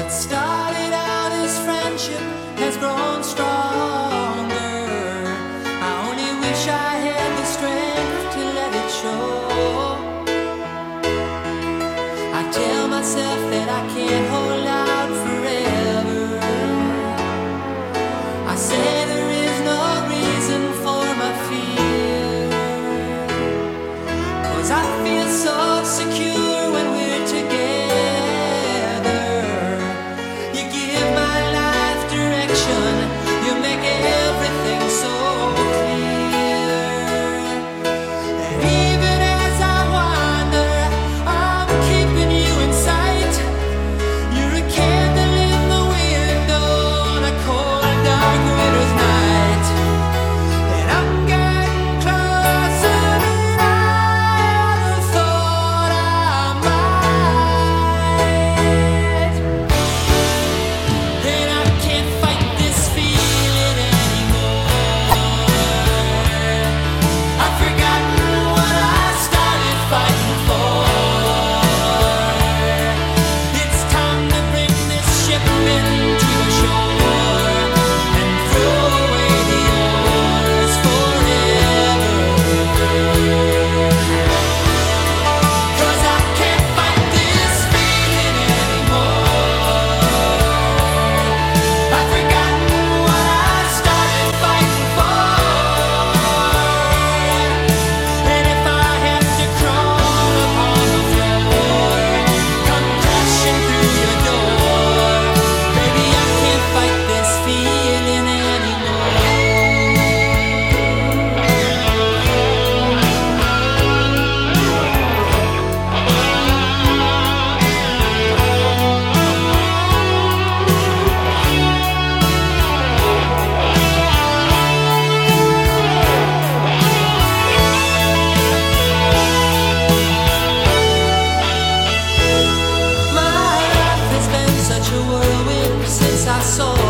What started out as friendship has grown stronger. I only wish I had the strength to let it show. I tell myself that I can't hold out forever. I say there is no reason for my fear, 'cause I feel so secure when we're together. You give my life direction, you make everything so clear. And even as I wander, I'm keeping you in sight. You're a candle in the window on a cold, dark winter's night. And I'm getting closer than I ever thought I might. And I can't fight this feeling anymore. I've forgotten what I started fighting for. It's time to bring this ship into the shore and throw away the oars forever. 'Cause I can't fight this feeling anymore. I've forgotten what I started fighting for. And if I have to crawl upon the floor, come crashing through your door, baby, I can't fight this feeling anymore. My life has been such a whirlwind since I saw